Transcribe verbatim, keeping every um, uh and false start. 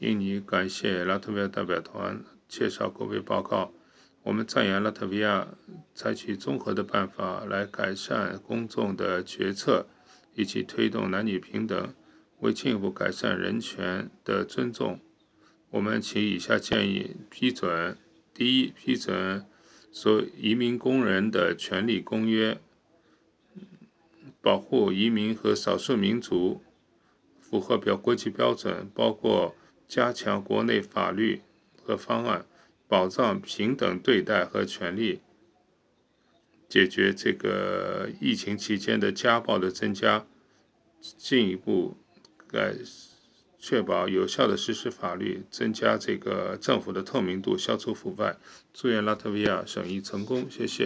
印尼感谢拉脱维亚代表团介绍国会报告。我们赞扬拉脱维亚采取综合的办法来改善公众的决策，以及推动男女平等。为进一步改善人权的尊重，我们请以下建议批准：第一，批准所有移民工人的权利公约，保护移民和少数民族，符合标国际标准，包括加强国内法律和方案，保障平等对待和权利，解决这个疫情期间的家暴的增加，进一步改确保有效的实施法律，增加这个政府的透明度，消除腐败。祝愿拉脱维亚审议成功，谢谢。